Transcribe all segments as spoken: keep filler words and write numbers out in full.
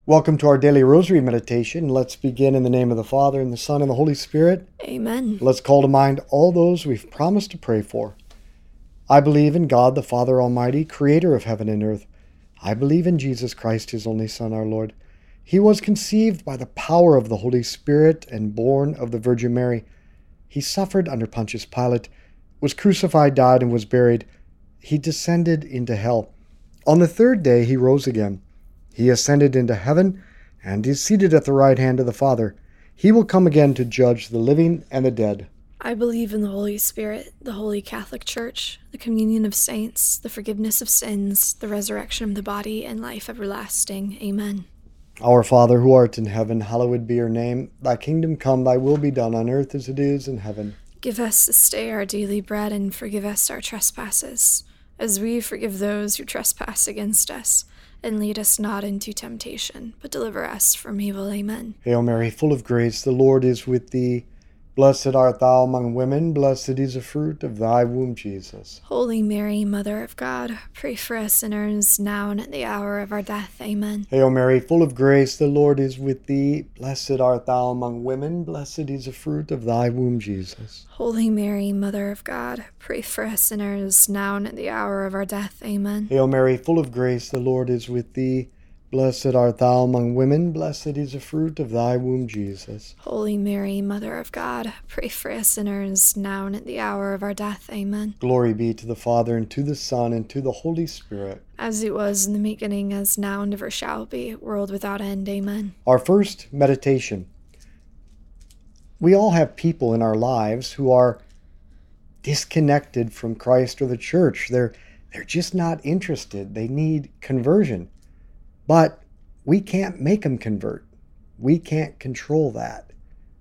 Welcome to our daily rosary meditation. Let's begin in the name of the Father, and the Son, and the Holy Spirit. Amen. Let's call to mind all those we've promised to pray for. I believe in God, the Father Almighty, creator of heaven and earth. I believe in Jesus Christ, his only Son, our Lord. He was conceived by the power of the Holy Spirit and born of the Virgin Mary. He suffered under Pontius Pilate, was crucified, died, and was buried. He descended into hell. On the third day he rose again. He ascended into heaven and is seated at the right hand of the Father. He will come again to judge the living and the dead. I believe in the Holy Spirit, the Holy Catholic Church, the communion of saints, the forgiveness of sins, the resurrection of the body, and life everlasting. Amen. Our Father, who art in heaven, hallowed be your name. Thy kingdom come, thy will be done on earth as it is in heaven. Give us this day our daily bread, and forgive us our trespasses, as we forgive those who trespass against us. And lead us not into temptation, but deliver us from evil. Amen. Hail Mary, full of grace, the Lord is with thee. Blessed art thou among women, blessed is the fruit of thy womb, Jesus. Holy Mary, Mother of God, pray for us sinners, now and at the hour of our death. Amen. Hail Mary, full of grace, the Lord is with thee. Blessed art thou among women, blessed is the fruit of thy womb, Jesus. Holy Mary, Mother of God, pray for us sinners, now and at the hour of our death. Amen. Hail Mary, full of grace, the Lord is with thee. Blessed art thou among women, blessed is the fruit of thy womb, Jesus. Holy Mary, Mother of God, pray for us sinners, now and at the hour of our death. Amen. Glory be to the Father, and to the Son, and to the Holy Spirit. As it was in the beginning, as now, and ever shall be, world without end. Amen. Our first meditation. We all have people in our lives who are disconnected from Christ or the church. They're, they're just not interested. They need conversion. But we can't make them convert. We can't control that.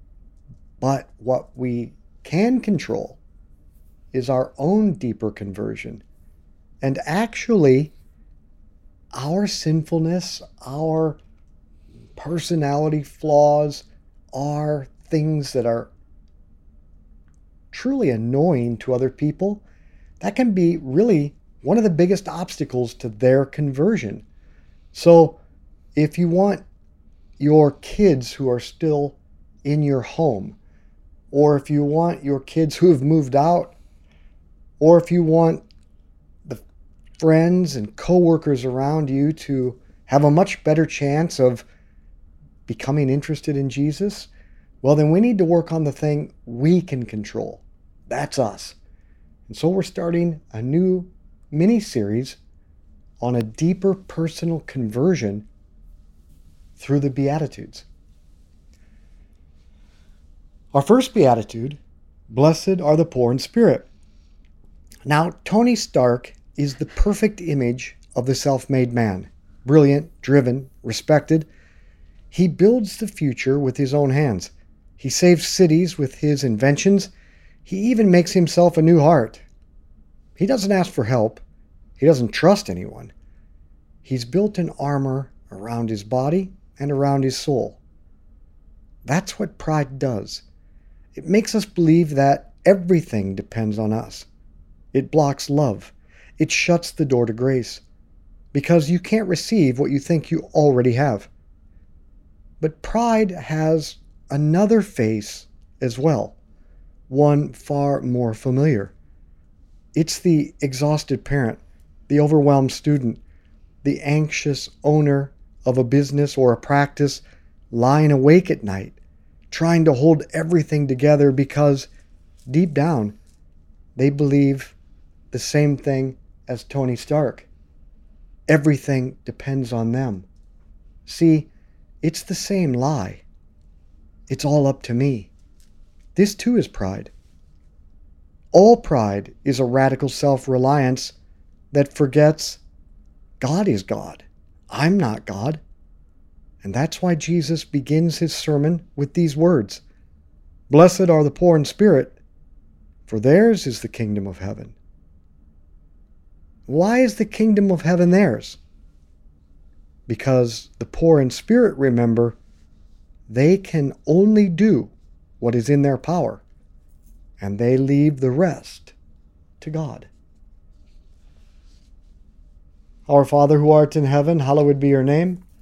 But what we can control is our own deeper conversion. And actually, our sinfulness, our personality flaws, are things that are truly annoying to other people. That can be really one of the biggest obstacles to their conversion. So if you want your kids who are still in your home, or if you want your kids who have moved out, or if you want the friends and coworkers around you to have a much better chance of becoming interested in Jesus, well, then we need to work on the thing we can control. That's us. And so we're starting a new mini-series on a deeper personal conversion through the Beatitudes. Our first Beatitude, blessed are the poor in spirit. Now, Tony Stark is the perfect image of the self-made man. Brilliant, driven, respected. He builds the future with his own hands. He saves cities with his inventions. He even makes himself a new heart. He doesn't ask for help. He doesn't trust anyone. He's built an armor around his body and around his soul. That's what pride does. It makes us believe that everything depends on us. It blocks love. It shuts the door to grace, because you can't receive what you think you already have. But pride has another face as well, one far more familiar. It's the exhausted parent, the overwhelmed student, the anxious owner of a business or a practice, lying awake at night, trying to hold everything together because deep down they believe the same thing as Tony Stark. Everything depends on them. See, it's the same lie. It's all up to me. This too is pride. All pride is a radical self-reliance that forgets God is God. I'm not God. And that's why Jesus begins his sermon with these words. Blessed are the poor in spirit, for theirs is the kingdom of heaven. Why is the kingdom of heaven theirs? Because the poor in spirit, remember, they can only do what is in their power, and they leave the rest to God. Our Father who art in heaven, hallowed be your name.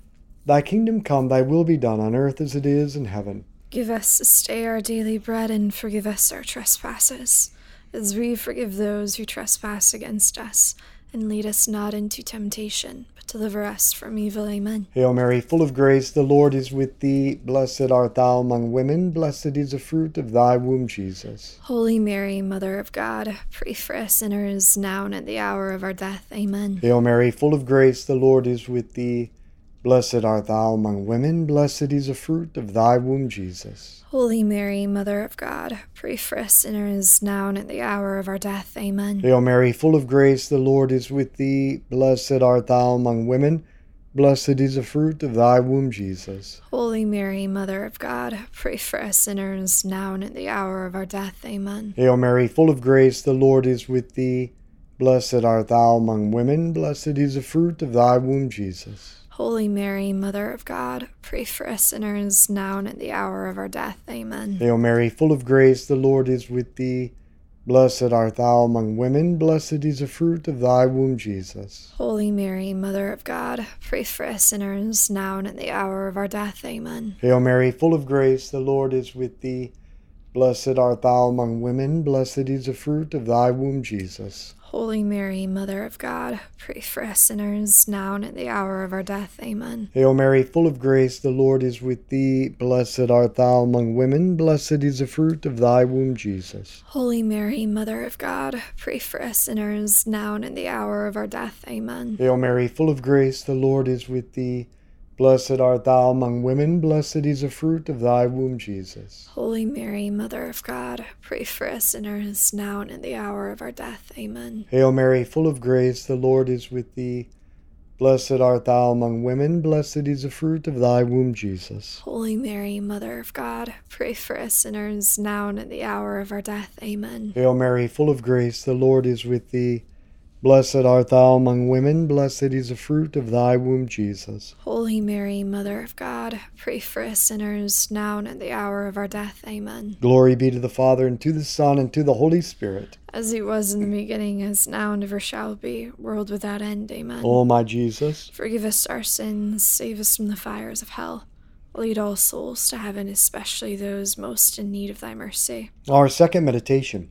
Thy kingdom come, thy will be done on earth as it is in heaven. Give us this day our daily bread, and forgive us our trespasses, as we forgive those who trespass against us. And lead us not into temptation, but deliver us from evil. Amen. Hail Mary, full of grace, the Lord is with thee. Blessed art thou among women. Blessed is the fruit of thy womb, Jesus. Holy Mary, Mother of God, pray for us sinners, now and at the hour of our death. Amen. Hail Mary, full of grace, the Lord is with thee. Blessed art thou among women. Blessed is the fruit of thy womb, Jesus. Holy Mary, Mother of God, pray for us sinners, now and at the hour of our death. Amen. Hail Mary, full of grace, the Lord is with thee. Blessed art thou among women. Blessed is the fruit of thy womb, Jesus. Holy Mary, Mother of God, pray for us sinners, now and at the hour of our death. Amen. Hail Mary, full of grace, the Lord is with thee. Blessed art thou among women. Blessed is the fruit of thy womb, Jesus. Holy Mary, Mother of God, pray for us sinners, now and at the hour of our death. Amen. Hail Mary, full of grace, the Lord is with thee. Blessed art thou among women. Blessed is the fruit of thy womb, Jesus. Holy Mary, Mother of God, pray for us sinners, now and at the hour of our death. Amen. Hail Mary, full of grace, the Lord is with thee. Blessed art thou among women. Blessed is the fruit of thy womb, Jesus. Holy Mary, Mother of God, pray for us sinners, now and at the hour of our death. Amen. Hail Mary, full of grace, the Lord is with thee. Blessed art thou among women. Blessed is the fruit of thy womb, Jesus. Holy Mary, Mother of God, pray for us sinners, now and at the hour of our death. Amen. Hail Mary, full of grace, the Lord is with thee. Blessed art thou among women. Blessed is the fruit of thy womb, Jesus. Holy Mary, Mother of God, pray for us sinners, now and at the hour of our death. Amen. Hail Mary, full of grace, the Lord is with thee. Blessed art thou among women. Blessed is the fruit of thy womb, Jesus. Holy Mary, Mother of God, pray for us sinners, now and at the hour of our death. Amen. Hail Mary, full of grace, the Lord is with thee. Blessed art thou among women. Blessed is the fruit of thy womb, Jesus. Holy Mary, Mother of God, pray for us sinners, now and at the hour of our death. Amen. Glory be to the Father, and to the Son, and to the Holy Spirit. As it was in the beginning, as now and ever shall be, world without end. Amen. O my Jesus, forgive us our sins, save us from the fires of hell. Lead all souls to heaven, especially those most in need of thy mercy. Our second meditation.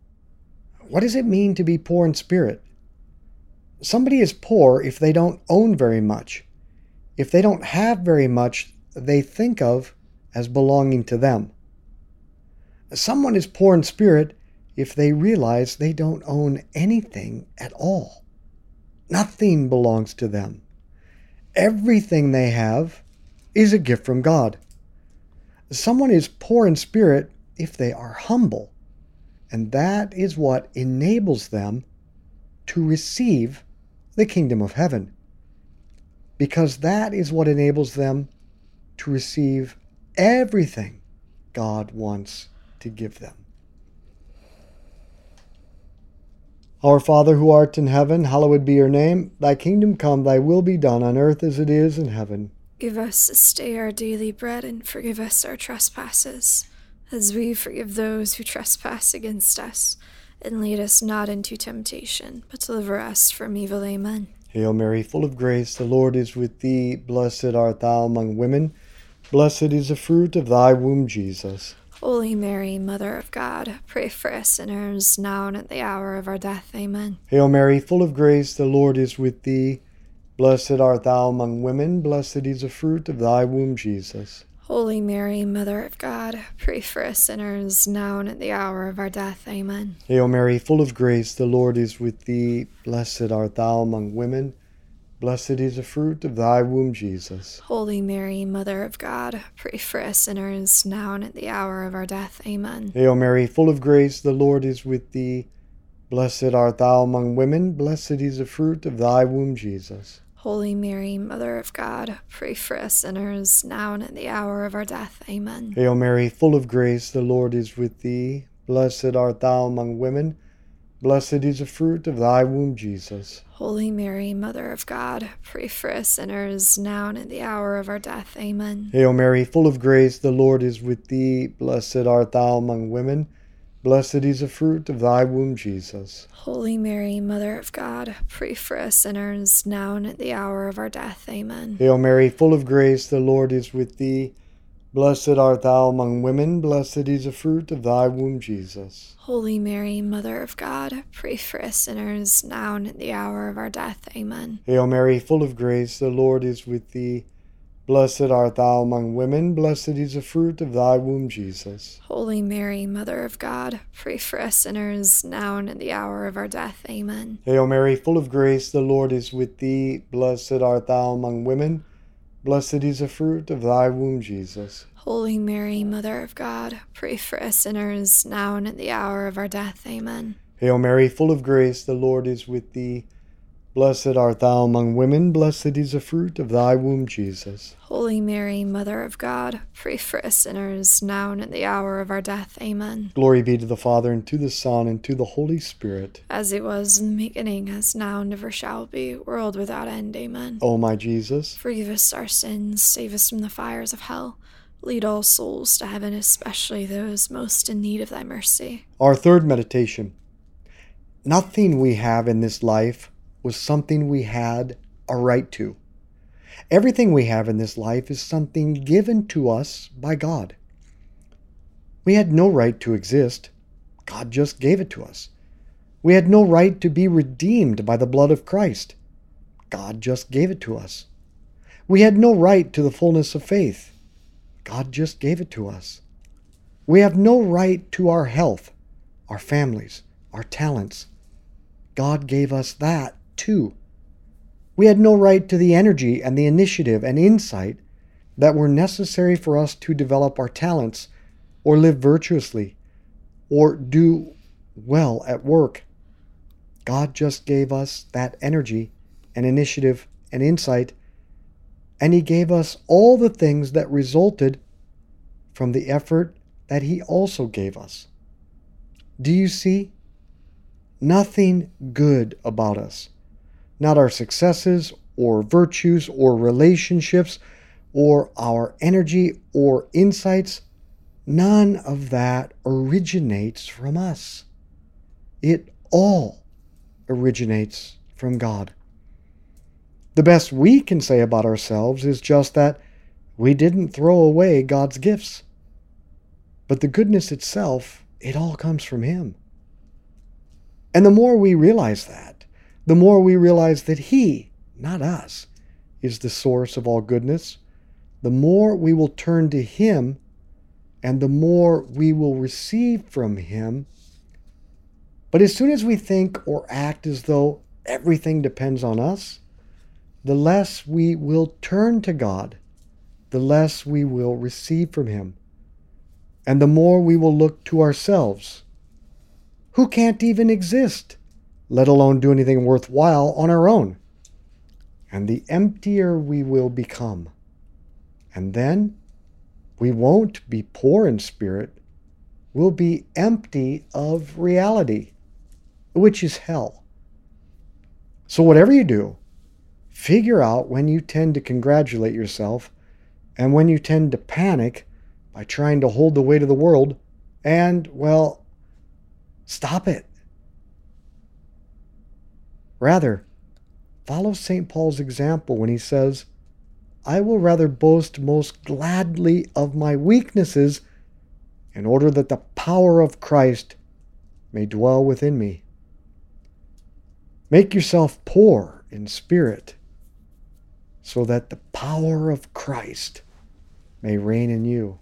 What does it mean to be poor in spirit? Somebody is poor if they don't own very much. If they don't have very much they think of as belonging to them. Someone is poor in spirit if they realize they don't own anything at all. Nothing belongs to them. Everything they have is a gift from God. Someone is poor in spirit if they are humble, and that is what enables them to receive the kingdom of heaven, because that is what enables them to receive everything God wants to give them. Our Father who art in heaven, hallowed be your name. Thy kingdom come, thy will be done on earth as it is in heaven. Give us this day our daily bread, and forgive us our trespasses, as we forgive those who trespass against us. And lead us not into temptation, but deliver us from evil. Amen. Hail Mary, full of grace, the Lord is with thee. Blessed art thou among women. Blessed is the fruit of thy womb, Jesus. Holy Mary, Mother of God, pray for us sinners, now and at the hour of our death. Amen. Hail Mary, full of grace, the Lord is with thee. Blessed art thou among women. Blessed is the fruit of thy womb, Jesus. Holy Mary, Mother of God, pray for us sinners, now and at the hour of our death. Amen. Hail Mary, full of grace, the Lord is with thee. Blessed art thou among women. Blessed is the fruit of thy womb, Jesus. Holy Mary, Mother of God, pray for us sinners, now and at the hour of our death. Amen. Hail Mary, full of grace, the Lord is with thee. Blessed art thou among women. Blessed is the fruit of thy womb, Jesus. Holy Mary, Mother of God, pray for us sinners, now and at the hour of our death. Amen. Hail Mary, full of grace, the Lord is with thee. Blessed art thou among women. Blessed is the fruit of thy womb, Jesus. Holy Mary, Mother of God, pray for us sinners, now and at the hour of our death. Amen. Hail Mary, full of grace, the Lord is with thee. Blessed art thou among women. Blessed is the fruit of thy womb, Jesus. Holy Mary, Mother of God, pray for us sinners, now and at the hour of our death. Amen. Hail Mary, full of grace, the Lord is with thee. Blessed art thou among women, blessed is the fruit of thy womb, Jesus. Holy Mary, Mother of God, pray for us sinners, now and at the hour of our death. Amen. Hail Mary, full of grace, the Lord is with thee. Blessed art thou among women, blessed is the fruit of thy womb, Jesus. Holy Mary, Mother of God, pray for us sinners, now and at the hour of our death. Amen. Hail Mary, full of grace, the Lord is with thee. Blessed art thou among women, blessed is the fruit of thy womb, Jesus. Holy Mary, Mother of God, pray for us sinners, now and at the hour of our death. Amen. Hail Mary, full of grace, the Lord is with thee. Blessed art thou among women, blessed is the fruit of thy womb, Jesus. Holy Mary, Mother of God, pray for us sinners, now and at the hour of our death. Amen. Glory be to the Father, and to the Son, and to the Holy Spirit. As it was in the beginning, as now, and ever shall be, world without end. Amen. O my Jesus, forgive us our sins, save us from the fires of hell. Lead all souls to heaven, especially those most in need of thy mercy. Our third meditation. Nothing we have in this life was something we had a right to. Everything we have in this life is something given to us by God. We had no right to exist. God just gave it to us. We had no right to be redeemed by the blood of Christ. God just gave it to us. We had no right to the fullness of faith. God just gave it to us. We have no right to our health, our families, our talents. God gave us that too. We had no right to the energy and the initiative and insight that were necessary for us to develop our talents or live virtuously or do well at work. God just gave us that energy and initiative and insight, and He gave us all the things that resulted from the effort that He also gave us. Do you see? Nothing good about us. Not our successes or virtues or relationships or our energy or insights. None of that originates from us. It all originates from God. The best we can say about ourselves is just that we didn't throw away God's gifts. But the goodness itself, it all comes from Him. And the more we realize that, the more we realize that He, not us, is the source of all goodness, the more we will turn to Him, and the more we will receive from Him. But as soon as we think or act as though everything depends on us, the less we will turn to God, the less we will receive from Him, and the more we will look to ourselves, who can't even exist, let alone do anything worthwhile on our own. And the emptier we will become. And then we won't be poor in spirit. We'll be empty of reality, which is hell. So whatever you do, figure out when you tend to congratulate yourself and when you tend to panic by trying to hold the weight of the world, and, well, stop it. Rather, follow Saint Paul's example when he says, I will rather boast most gladly of my weaknesses in order that the power of Christ may dwell within me. Make yourself poor in spirit so that the power of Christ may reign in you.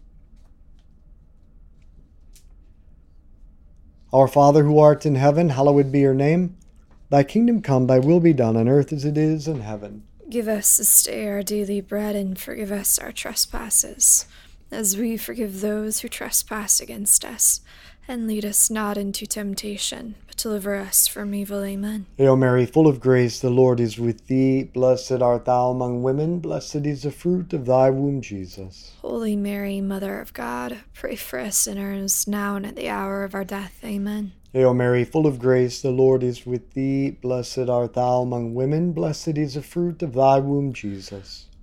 Our Father who art in heaven, hallowed be your name. Thy kingdom come, thy will be done on earth as it is in heaven. Give us this day our daily bread, and forgive us our trespasses, as we forgive those who trespass against us. And lead us not into temptation, but deliver us from evil. Amen. Hail Mary, full of grace, the Lord is with thee. Blessed art thou among women, blessed is the fruit of thy womb, Jesus. Holy Mary, Mother of God, pray for us sinners, now and at the hour of our death. Amen. Hail Mary, full of grace, the Lord is with thee. Blessed art thou among women, blessed is the fruit of thy womb, Jesus.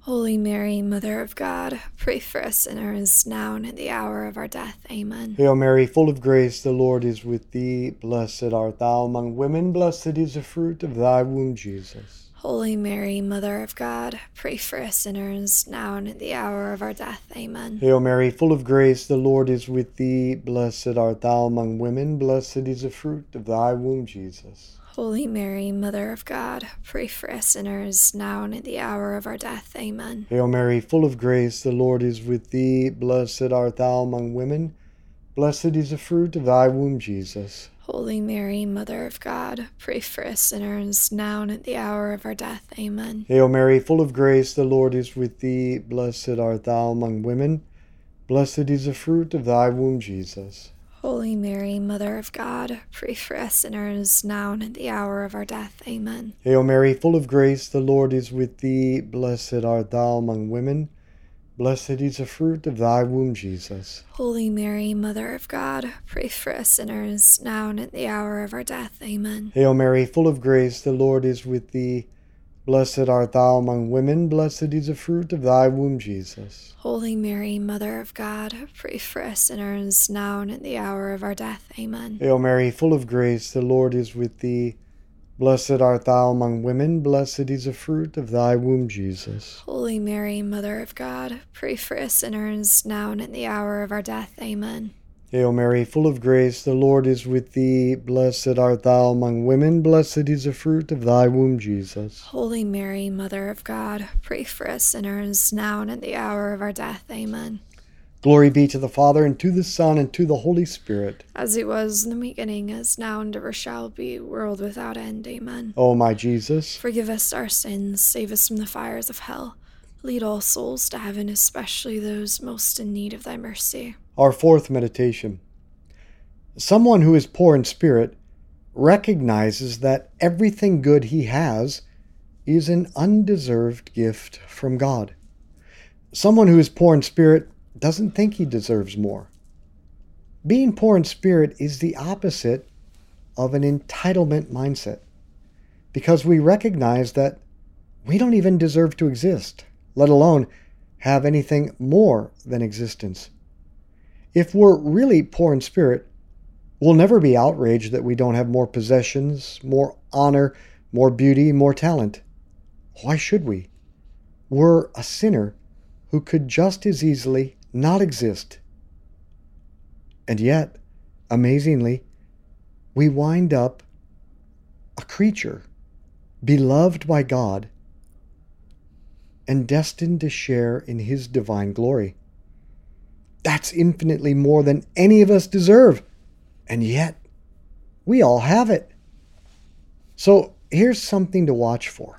Holy Mary, Mother of God, pray for us sinners, now and at the hour of our death. Amen. Hail Mary, full of grace, the Lord is with thee. Blessed art thou among women, blessed is the fruit of thy womb, Jesus. Holy Mary, Mother of God, pray for us sinners, now and at the hour of our death. Amen. Hail Mary, full of grace, the Lord is with thee. Blessed art thou among women, blessed is the fruit of thy womb, Jesus. Holy Mary, Mother of God, pray for us sinners, now and at the hour of our death. Amen. Hail Mary, full of grace, the Lord is with thee. Blessed art thou among women, blessed is the fruit of thy womb, Jesus. Holy Mary, Mother of God, pray for us sinners, now and at the hour of our death. Amen. Hail Mary, full of grace, the Lord is with thee. Blessed art thou among women, blessed is the fruit of thy womb, Jesus. Holy Mary, Mother of God, pray for us sinners, now and at the hour of our death. Amen. Hail Mary, full of grace, the Lord is with thee. Blessed art thou among women, blessed is the fruit of thy womb, Jesus. Holy Mary, Mother of God, pray for us sinners, now and at the hour of our death. Amen. Hail Mary, full of grace, the Lord is with thee. Blessed art thou among women, blessed is the fruit of thy womb, Jesus. Holy Mary, Mother of God, pray for us sinners, now and at the hour of our death. Amen. Hail Mary, full of grace, the Lord is with thee. Blessed art thou among women, blessed is the fruit of thy womb, Jesus. Holy Mary, Mother of God, pray for us sinners, now and at the hour of our death. Amen. Hail Mary, full of grace, the Lord is with thee. Blessed art thou among women, blessed is the fruit of thy womb, Jesus. Holy Mary, Mother of God, pray for us sinners, now and at the hour of our death. Amen. Glory be to the Father, and to the Son, and to the Holy Spirit. As it was in the beginning, as now and ever shall be, world without end. Amen. O my Jesus, forgive us our sins, save us from the fires of hell. Lead all souls to heaven, especially those most in need of thy mercy. Our fourth meditation. Someone who is poor in spirit recognizes that everything good he has is an undeserved gift from God. Someone who is poor in spirit doesn't think he deserves more. Being poor in spirit is the opposite of an entitlement mindset, because we recognize that we don't even deserve to exist, let alone have anything more than existence. If we're really poor in spirit, we'll never be outraged that we don't have more possessions, more honor, more beauty, more talent. Why should we? We're a sinner who could just as easily not exist. And yet, amazingly, we wind up a creature beloved by God and destined to share in His divine glory. That's infinitely more than any of us deserve. And yet, we all have it. So here's something to watch for.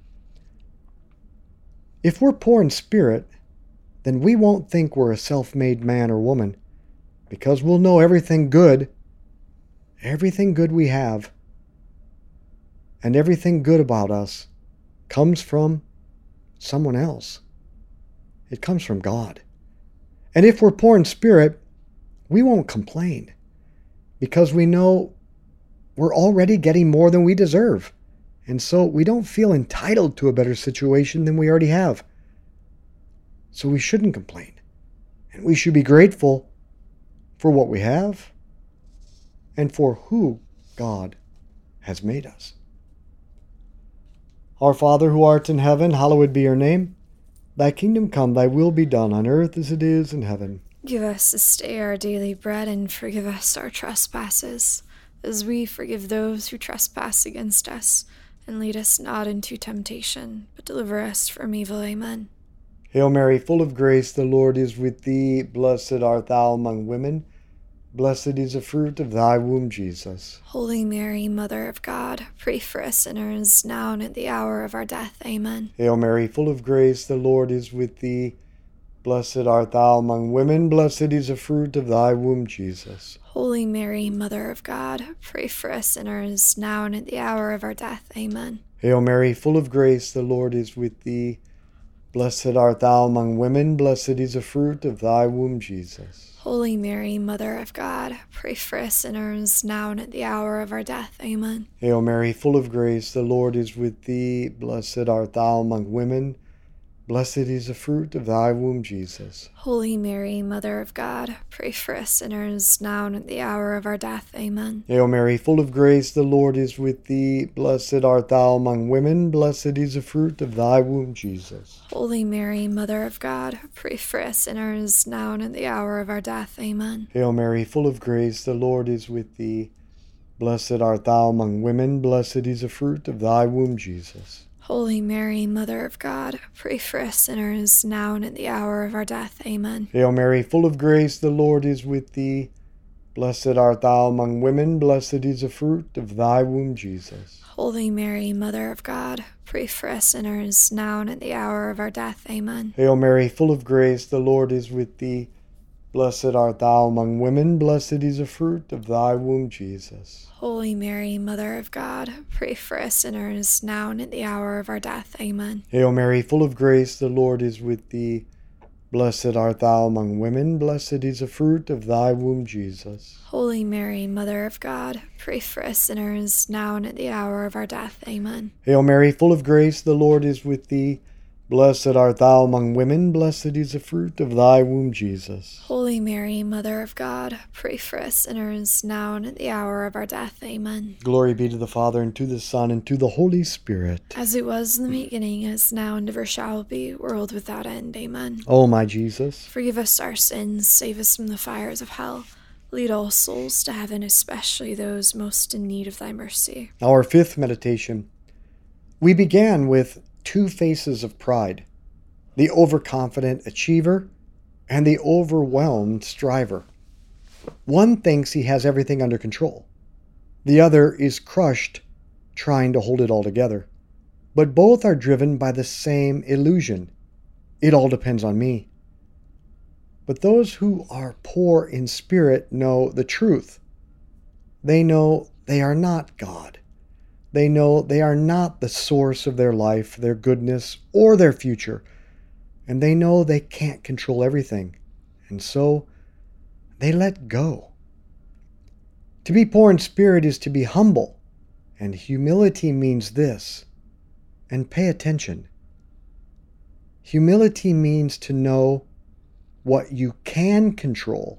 If we're poor in spirit, then we won't think we're a self-made man or woman, because we'll know everything good, everything good we have, and everything good about us comes from someone else. It comes from God. And if we're poor in spirit, we won't complain, because we know we're already getting more than we deserve. And so we don't feel entitled to a better situation than we already have. So we shouldn't complain. And we should be grateful for what we have and for who God has made us. Our Father who art in heaven, hallowed be your name. Thy kingdom come, thy will be done on earth as it is in heaven. Give us this day our daily bread, and forgive us our trespasses, as we forgive those who trespass against us. And lead us not into temptation, but deliver us from evil. Amen. Hail Mary, full of grace, the Lord is with thee. Blessed art thou among women. Blessed is the fruit of thy womb, Jesus. Holy Mary, Mother of God, pray for us sinners, now and at the hour of our death. Amen. Hail Mary, full of grace, the Lord is with thee. Blessed art thou among women. Blessed is the fruit of thy womb, Jesus. Holy Mary, Mother of God, pray for us sinners, now and at the hour of our death. Amen. Hail Mary, full of grace, the Lord is with thee. Blessed art thou among women. Blessed is the fruit of thy womb, Jesus. Holy Mary, Mother of God, pray for us sinners, now and at the hour of our death. Amen. Hail Mary, full of grace, the Lord is with thee. Blessed art thou among women. Blessed is the fruit of thy womb, Jesus. Holy Mary, Mother of God, pray for us sinners, now and at the hour of our death. Amen. Hail Mary, full of grace, the Lord is with thee. Blessed art thou among women. Blessed is the fruit of thy womb, Jesus. Holy Mary, Mother of God, pray for us sinners, now and at the hour of our death. Amen. Hail Mary, full of grace, the Lord is with thee. Blessed art thou among women. Blessed is the fruit of thy womb, Jesus. Holy Mary, Mother of God, pray for us sinners, now and at the hour of our death. Amen. Hail Mary, full of grace, the Lord is with thee. Blessed art thou among women. Blessed is the fruit of thy womb, Jesus. Holy Mary, Mother of God, pray for us sinners, now and at the hour of our death. Amen. Hail Mary, full of grace, the Lord is with thee. Blessed art thou among women. Blessed is the fruit of thy womb, Jesus. Holy Mary, Mother of God, pray for us sinners, now and at the hour of our death. Amen. Hail Mary, full of grace, the Lord is with thee. Blessed art thou among women. Blessed is the fruit of thy womb, Jesus. Holy Mary, Mother of God, pray for us sinners, now and at the hour of our death. Amen. Hail Mary, full of grace, the Lord is with thee. Blessed art thou among women. Blessed is the fruit of thy womb, Jesus. Holy Mary, Mother of God, pray for us sinners, now and at the hour of our death. Amen. Glory be to the Father, and to the Son, and to the Holy Spirit. As it was in the beginning, is now, and ever shall be, world without end. Amen. O my Jesus, forgive us our sins, save us from the fires of hell. Lead all souls to heaven, especially those most in need of thy mercy. Our fifth meditation. We began with two faces of pride, the overconfident achiever and the overwhelmed striver. One thinks he has everything under control. The other is crushed, trying to hold it all together. But both are driven by the same illusion. It all depends on me. But those who are poor in spirit know the truth. They know they are not God. They know they are not the source of their life, their goodness, or their future. And they know they can't control everything. And so they let go. To be poor in spirit is to be humble. And humility means this. And pay attention. Humility means to know what you can control.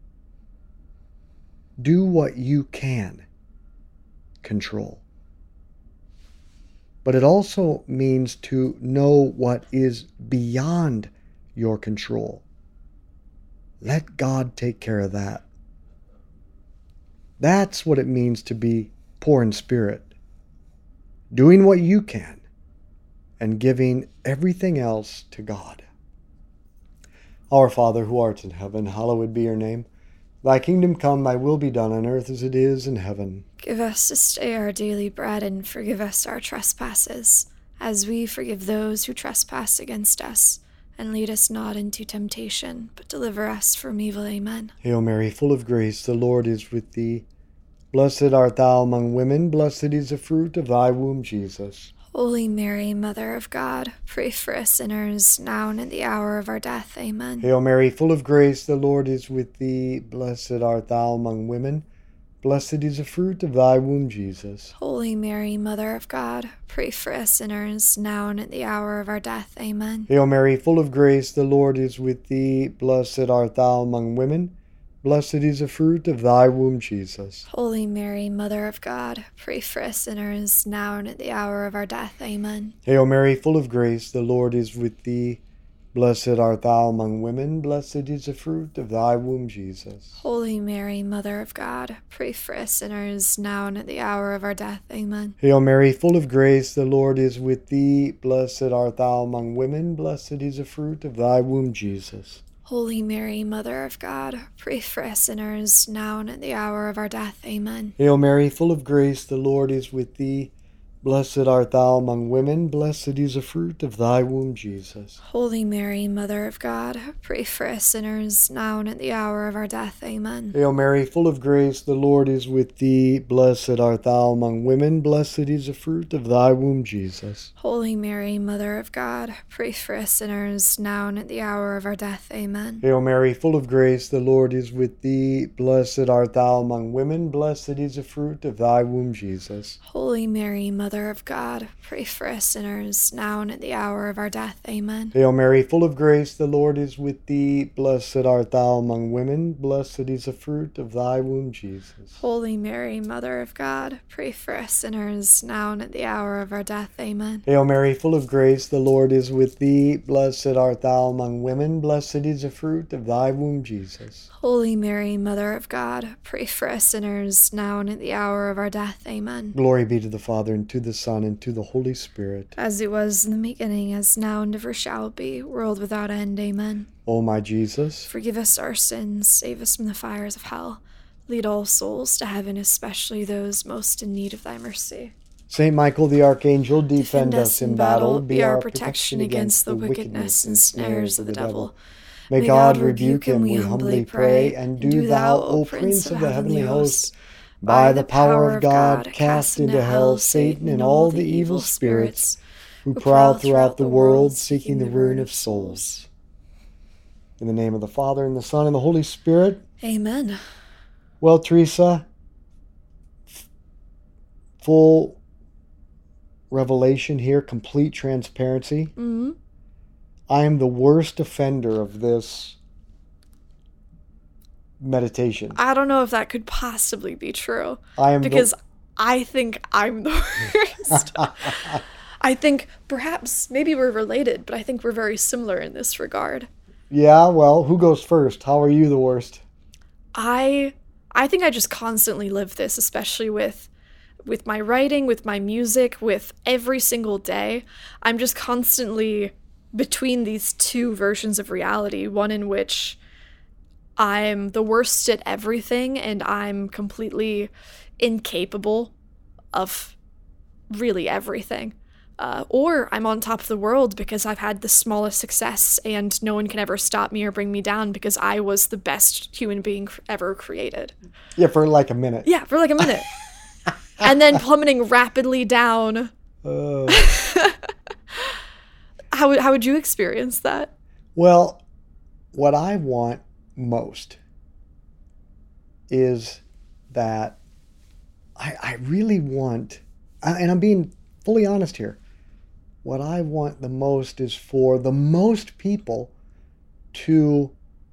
Do what you can control. But it also means to know what is beyond your control. Let God take care of that. That's what it means to be poor in spirit. Doing what you can and giving everything else to God. Our Father, who art in heaven, hallowed be your name. Thy kingdom come, thy will be done on earth as it is in heaven. Give us this day our daily bread, and forgive us our trespasses, as we forgive those who trespass against us. And lead us not into temptation, but deliver us from evil. Amen. Hail Mary, full of grace, the Lord is with thee. Blessed art thou among women. Blessed is the fruit of thy womb, Jesus. Holy Mary, Mother of God, pray for us sinners, now and at the hour of our death. Amen. Hail Mary, full of grace, the Lord is with thee. Blessed art thou among women. Blessed is the fruit of thy womb, Jesus. Holy Mary, Mother of God, pray for us sinners, now and at the hour of our death. Amen. Hail Mary, full of grace, the Lord is with thee. Blessed art thou among women. Blessed is the fruit of thy womb, Jesus. Holy Mary, Mother of God, pray for us sinners, now and at the hour of our death. Amen. Hail Mary, full of grace, the Lord is with thee. Blessed art thou among women. Blessed is the fruit of thy womb, Jesus. Holy Mary, Mother of God, pray for us sinners, now and at the hour of our death. Amen. Hail Mary, full of grace, the Lord is with thee. Blessed art thou among women. Blessed is the fruit of thy womb, Jesus. Holy Mary, Mother of God, pray for us sinners, now and at the hour of our death. Amen. Hail Mary, full of grace, the Lord is with thee. Blessed art thou among women. Blessed is the fruit of thy womb, Jesus. Holy Mary, Mother of God, pray for us sinners, now and at the hour of our death. Amen. Hail Mary, full of grace, the Lord is with thee. Blessed art thou among women. Blessed is the fruit of thy womb, Jesus. Holy Mary, Mother of God, pray for us sinners, now and at the hour of our death. Amen. Hail Mary, full of grace, the Lord is with thee. Blessed art thou among women. Blessed is the fruit of thy womb, Jesus. Holy Mary, Mother Mother of God, pray for us sinners, now and at the hour of our death. Amen. Hail Mary, full of grace, the Lord is with thee. Blessed art thou among women. Blessed is the fruit of thy womb, Jesus. Holy Mary, Mother of God, pray for us sinners, now and at the hour of our death. Amen. Hail Mary, full of grace, the Lord is with thee. Blessed art thou among women. Blessed is the fruit of thy womb, Jesus. Holy Mary, Mother of God, pray for us sinners, now and at the hour of our death. Amen. Glory be to the Father, and to the Son, and to the Holy Spirit. As it was in the beginning, as now and ever shall be, world without end. Amen. O my Jesus, forgive us our sins, save us from the fires of hell. Lead all souls to heaven, especially those most in need of thy mercy. Saint Michael the Archangel, defend, defend us in battle, be our protection against the wickedness and snares of the devil. May God rebuke him, we humbly pray, and do thou, O Prince of the heavenly host, by the power of God, cast into hell Satan and all the evil spirits who prowl throughout the world, seeking the ruin of souls. In the name of the Father, and the Son, and the Holy Spirit. Amen. Well, Teresa, full revelation here, complete transparency. Mm-hmm. I am the worst offender of this meditation. I don't know if that could possibly be true. I am because the... I think I'm the worst. I think perhaps maybe we're related, but I think we're very similar in this regard. Yeah, well, who goes first? How are you the worst? I I think I just constantly live this, especially with with my writing, with my music, with every single day. I'm just constantly between these two versions of reality, one in which I'm the worst at everything and I'm completely incapable of really everything. Uh, or I'm on top of the world because I've had the smallest success and no one can ever stop me or bring me down because I was the best human being ever created. Yeah, for like a minute. Yeah, for like a minute. And then plummeting rapidly down. Uh. How, how would you experience that? Well, what I want most is that I, I really want, and I'm being fully honest here, what I want the most is for the most people to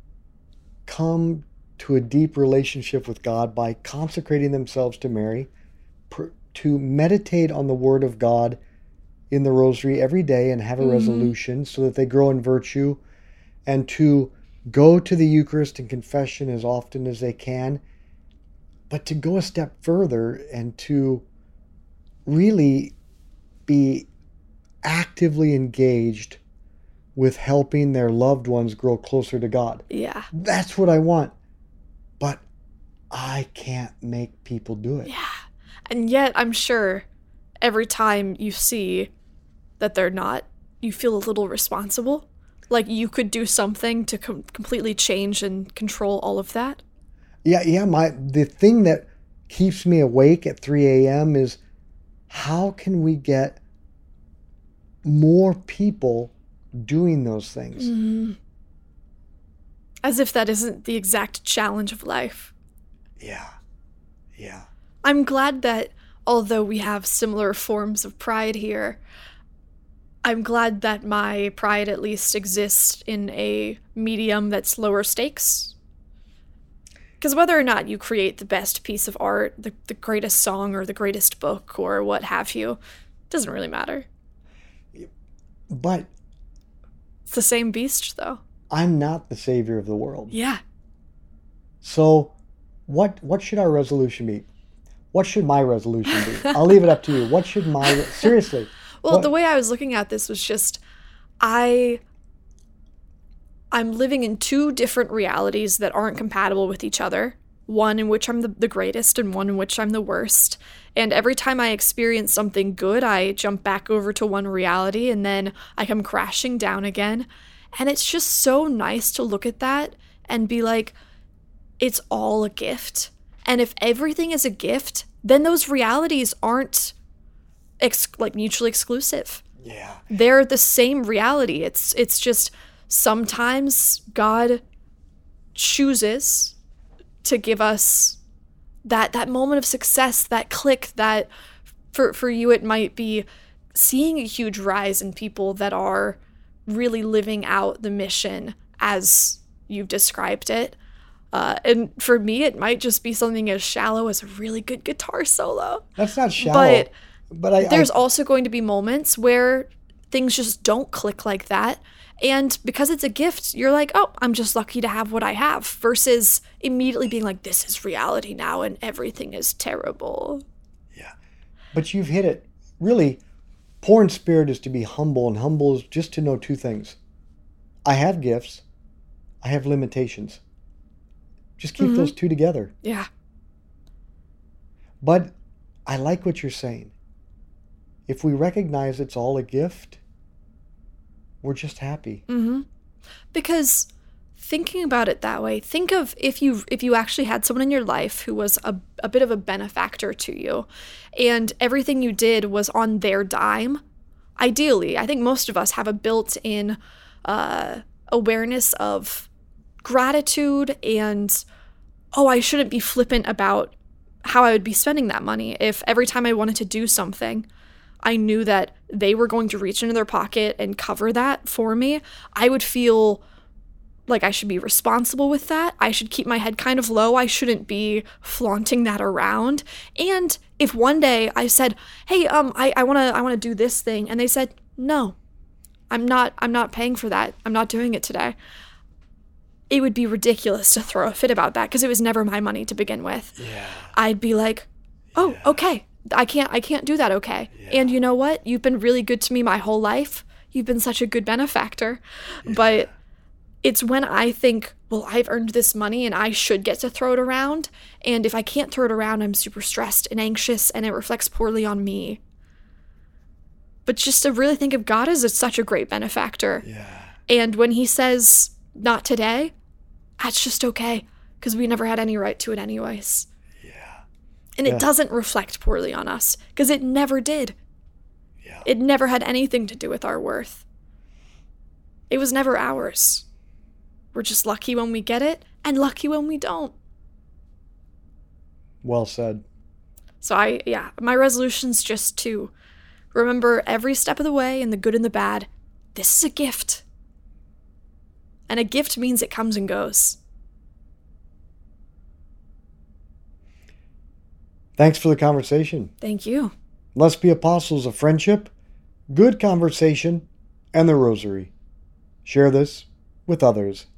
come to a deep relationship with God by consecrating themselves to Mary, pr- to meditate on the Word of God in the Rosary every day and have a mm-hmm. resolution so that they grow in virtue, and to go to the Eucharist and confession as often as they can, but to go a step further and to really be actively engaged with helping their loved ones grow closer to God. Yeah. That's what I want. But I can't make people do it. Yeah. And yet, I'm sure every time you see that they're not, you feel a little responsible. Like you could do something to com- completely change and control all of that. Yeah, yeah. My the thing that keeps me awake at three a.m. is how can we get more people doing those things? Mm-hmm. As if that isn't the exact challenge of life. Yeah, yeah. I'm glad that although we have similar forms of pride here, I'm glad that my pride at least exists in a medium that's lower stakes. Because whether or not you create the best piece of art, the, the greatest song or the greatest book or what have you, doesn't really matter. But it's the same beast, though. I'm not the savior of the world. Yeah. So what what should our resolution be? What should my resolution be? I'll leave it up to you. What should my... Seriously. Well, what? The way I was looking at this was just, I... I'm living in two different realities that aren't compatible with each other. One in which I'm the, the greatest and one in which I'm the worst. And every time I experience something good, I jump back over to one reality and then I come crashing down again. And it's just so nice to look at that and be like, it's all a gift. And if everything is a gift, then those realities aren't ex- like mutually exclusive. Yeah. They're the same reality. It's it's just sometimes God chooses to give us that that moment of success, that click, that For for you, it might be seeing a huge rise in people that are really living out the mission as you've described it. Uh, and for me, it might just be something as shallow as a really good guitar solo. That's not shallow. But, but I, there's I, also going to be moments where things just don't click like that. And because it's a gift, you're like, oh, I'm just lucky to have what I have, versus immediately being like, this is reality now and everything is terrible. Yeah. But you've hit it. Really, poor in spirit is to be humble, and humble is just to know two things. I have gifts. I have limitations. Just keep mm-hmm. those two together. Yeah. But I like what you're saying. If we recognize it's all a gift, we're just happy. Mm-hmm. Because thinking about it that way, think of if you if you actually had someone in your life who was a, a bit of a benefactor to you, and everything you did was on their dime. Ideally, I think most of us have a built-in uh, awareness of gratitude and, oh, I shouldn't be flippant about how I would be spending that money. If every time I wanted to do something, I knew that they were going to reach into their pocket and cover that for me, I would feel like I should be responsible with that. I should keep my head kind of low. I shouldn't be flaunting that around. And if one day I said, hey, um, I, I wanna I wanna do this thing, and they said, no, I'm not I'm not paying for that. I'm not doing it today. It would be ridiculous to throw a fit about that because it was never my money to begin with. Yeah. I'd be like, oh, yeah. okay. I can't I can't do that, okay. Yeah. And you know what? You've been really good to me my whole life. You've been such a good benefactor. Yeah. But it's when I think, well, I've earned this money and I should get to throw it around. And if I can't throw it around, I'm super stressed and anxious and it reflects poorly on me. But just to really think of God as a, such a great benefactor. Yeah. And when he says, not today, that's just okay. Because we never had any right to it anyways. Yeah. And yeah. it doesn't reflect poorly on us. Because it never did. Yeah. It never had anything to do with our worth. It was never ours. We're just lucky when we get it and lucky when we don't. Well said. So I, yeah, my resolution's just to remember every step of the way, and the good and the bad, this is a gift. And a gift means it comes and goes. Thanks for the conversation. Thank you. Let's be apostles of friendship, good conversation, and the rosary. Share this with others.